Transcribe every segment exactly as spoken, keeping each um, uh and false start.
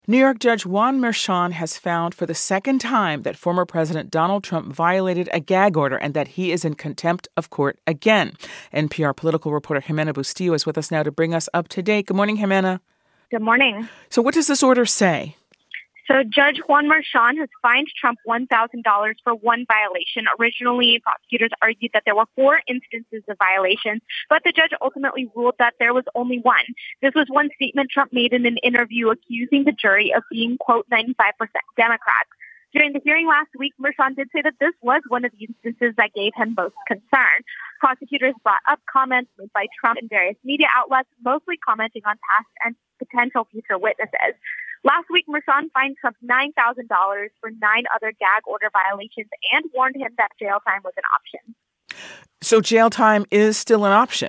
New York Judge Juan Merchan has found for the second time that former President Donald Trump violated a gag order and that he is in contempt of court again. N P R political reporter Jimena Bustillo is with us now to bring us up to date. Good morning, Jimena. Good morning. So what does this order say? So Judge Juan Merchan has fined Trump one thousand dollars for one violation. Originally, prosecutors argued that there were four instances of violations, but the judge ultimately ruled that there was only one. This was one statement Trump made in an interview accusing the jury of being, quote, ninety-five percent Democrats. During the hearing last week, Merchan did say that this was one of the instances that gave him most concern. Prosecutors brought up comments made by Trump in various media outlets, mostly commenting on past and potential future witnesses. Last week, Merchan fined Trump nine thousand dollars for nine other gag order violations and warned him that jail time was an option. So jail time is still an option?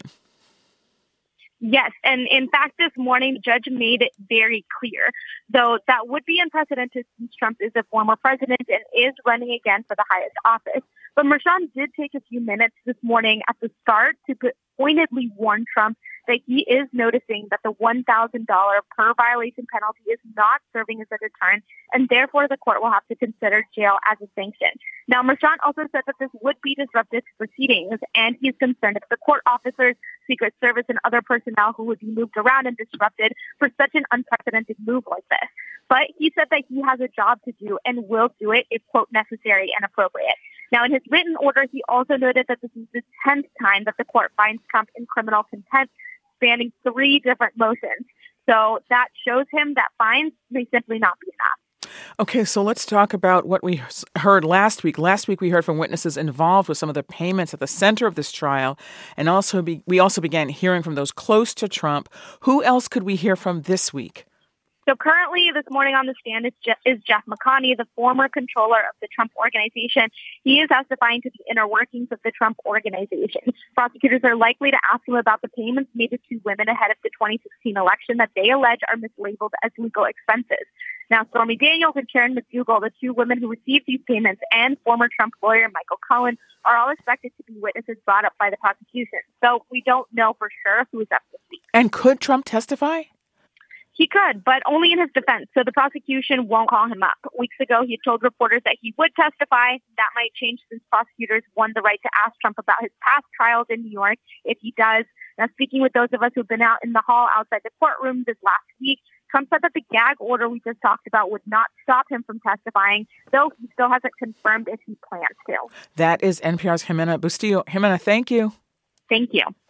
Yes, and in fact, this morning, the judge made it very clear, though that would be unprecedented since Trump is a former president and is running again for the highest office. But Merchan did take a few minutes this morning at the start to pointedly warn Trump that he is noticing that the one thousand dollars per violation penalty is not serving as a deterrent, and therefore the court will have to consider jail as a sanction. Now, Merchan also said that this would be disruptive to proceedings, and he's concerned that the court officers, Secret Service, and other personnel who would be moved around and disrupted for such an unprecedented move like this. But he said that he has a job to do and will do it if, quote, necessary and appropriate. Now, in his written order, he also noted that this is the tenth time that the court finds Trump in criminal contempt, spanning three different motions. So that shows him that fines may simply not be enough. Okay, so let's talk about what we heard last week. Last week, we heard from witnesses involved with some of the payments at the center of this trial, and also be, we also began hearing from those close to Trump. Who else could we hear from this week? So currently, this morning on the stand is Jeff, is Jeff McConney, the former controller of the Trump Organization. He is testifying to the inner workings of the Trump Organization. Prosecutors are likely to ask him about the payments made to two women ahead of the twenty sixteen election that they allege are mislabeled as legal expenses. Now, Stormy Daniels and Sharon McDougal, the two women who received these payments, and former Trump lawyer Michael Cohen are all expected to be witnesses brought up by the prosecution. So we don't know for sure who is up to speak. And could Trump testify? He could, but only in his defense, so the prosecution won't call him up. Weeks ago, he told reporters that he would testify. That might change since prosecutors won the right to ask Trump about his past trials in New York if he does. Now, speaking with those of us who've been out in the hall outside the courtroom this last week, Trump said that the gag order we just talked about would not stop him from testifying, though he still hasn't confirmed if he plans to. That is N P R's Jimena Bustillo. Jimena, thank you. Thank you.